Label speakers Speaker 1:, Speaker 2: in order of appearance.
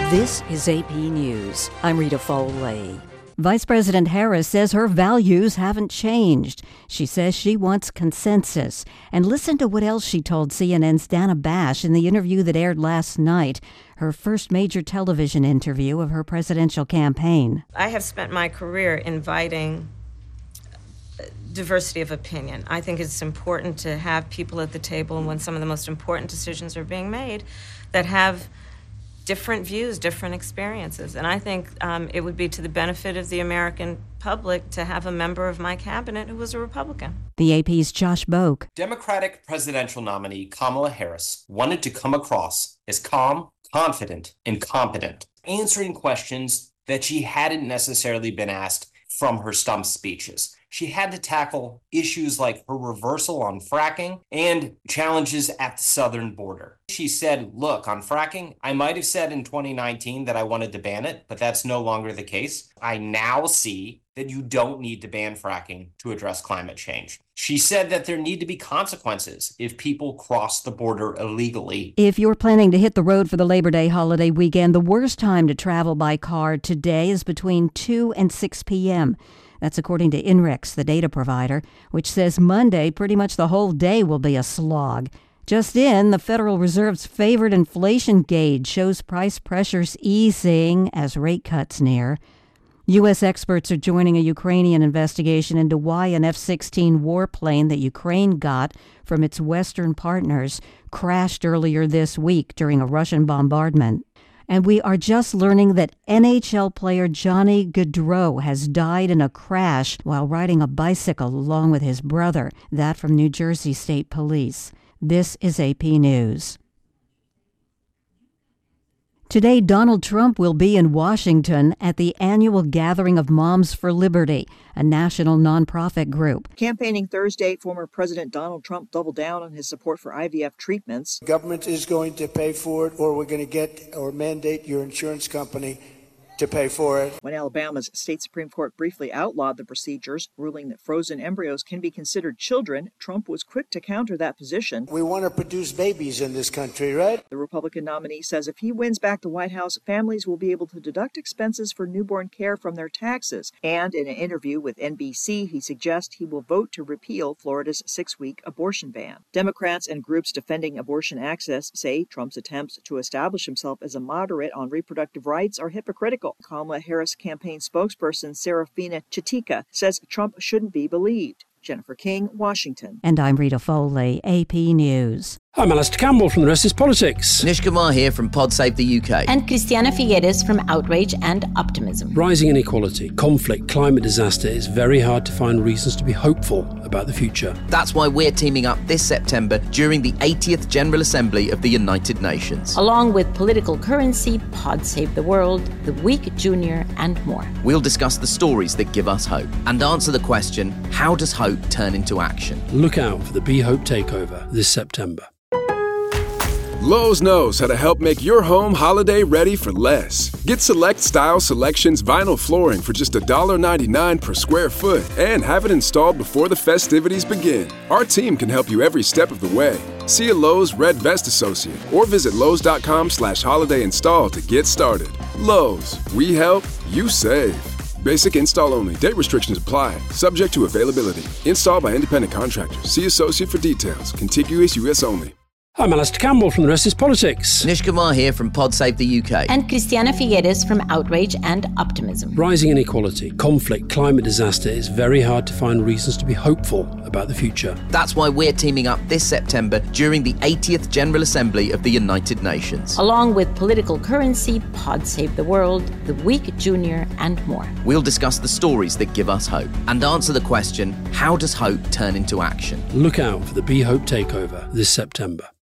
Speaker 1: This is AP News. I'm Rita Foley. Vice President Harris says her values haven't changed. She says she wants consensus. And listen to what else she told CNN's Dana Bash in the interview that aired last night, her first major television interview of her presidential campaign.
Speaker 2: I have spent my career inviting diversity of opinion. I think it's important to have people at the table when some of the most important decisions are being made that have different views, different experiences. And I think it would be to the benefit of the American public to have a member of my cabinet who was a Republican.
Speaker 1: The AP's Josh Boak.
Speaker 3: Democratic presidential nominee Kamala Harris wanted to come across as calm, confident, and competent, answering questions that she hadn't necessarily been asked from her stump speeches. She had to tackle issues like her reversal on fracking and challenges at the southern border. She said, look, on fracking, I might have said in 2019 that I wanted to ban it, but that's no longer the case. I now see that you don't need to ban fracking to address climate change. She said that there need to be consequences if people cross the border illegally.
Speaker 1: If you're planning to hit the road for the Labor Day holiday weekend, the worst time to travel by car today is between 2 and 6 p.m. That's according to INRIX, the data provider, which says Monday pretty much the whole day will be a slog. Just in, the Federal Reserve's favorite inflation gauge shows price pressures easing as rate cuts near. U.S. experts are joining a Ukrainian investigation into why an F-16 warplane that Ukraine got from its Western partners crashed earlier this week during a Russian bombardment. And we are just learning that NHL player Johnny Gaudreau has died in a crash while riding a bicycle along with his brother. That from New Jersey State Police. This is AP News. Today, Donald Trump will be in Washington at the annual gathering of Moms for Liberty, a national nonprofit group.
Speaker 4: Campaigning Thursday, former President Donald Trump doubled down on his support for IVF treatments.
Speaker 5: The government is going to pay for it, or we're going to get or mandate your insurance company to pay for it.
Speaker 4: When Alabama's state Supreme Court briefly outlawed the procedures, ruling that frozen embryos can be considered children, Trump was quick to counter that position.
Speaker 5: We want to produce babies in this country, right?
Speaker 4: The Republican nominee says if he wins back the White House, families will be able to deduct expenses for newborn care from their taxes. And in an interview with NBC, he suggests he will vote to repeal Florida's 6-week abortion ban. Democrats and groups defending abortion access say Trump's attempts to establish himself as a moderate on reproductive rights are hypocritical. Kamala Harris campaign spokesperson Serafina Chitika says Trump shouldn't be believed. Jennifer King, Washington.
Speaker 1: And I'm Rita Foley, AP News.
Speaker 6: I'm Alistair Campbell from The Rest is Politics.
Speaker 7: Anish Kumar here from Pod Save the UK.
Speaker 8: And Christiana Figueres from Outrage and Optimism.
Speaker 6: Rising inequality, conflict, climate disaster, it's very hard to find reasons to be hopeful about the future.
Speaker 7: That's why we're teaming up this September during the 80th General Assembly of the United Nations.
Speaker 8: Along with Political Currency, Pod Save the World, The Week Junior, and more.
Speaker 7: We'll discuss the stories that give us hope and answer the question, how does hope turn into action?
Speaker 6: Look out for the Be Hope Takeover this September.
Speaker 9: Lowe's knows how to help make your home holiday ready for less. Get Select Style Selections vinyl flooring for just $1.99 per square foot and have it installed before the festivities begin. Our team can help you every step of the way. See a Lowe's Red Vest associate or visit Lowe's.com/holiday install to get started. Lowe's, we help, you save. Basic install only. Date restrictions apply. Subject to availability. Installed by independent contractors. See associate for details. Contiguous U.S. only.
Speaker 6: I'm Alistair Campbell from The Rest is Politics.
Speaker 7: Anish Kumar here from Pod Save the UK.
Speaker 8: And Christiana Figueres from Outrage and Optimism.
Speaker 6: Rising inequality, conflict, climate disaster, it's very hard to find reasons to be hopeful about the future.
Speaker 7: That's why we're teaming up this September during the 80th General Assembly of the United Nations.
Speaker 8: Along with Political Currency, Pod Save the World, The Week Junior, and more.
Speaker 7: We'll discuss the stories that give us hope and answer the question, how does hope turn into action?
Speaker 6: Look out for the Be Hope Takeover this September.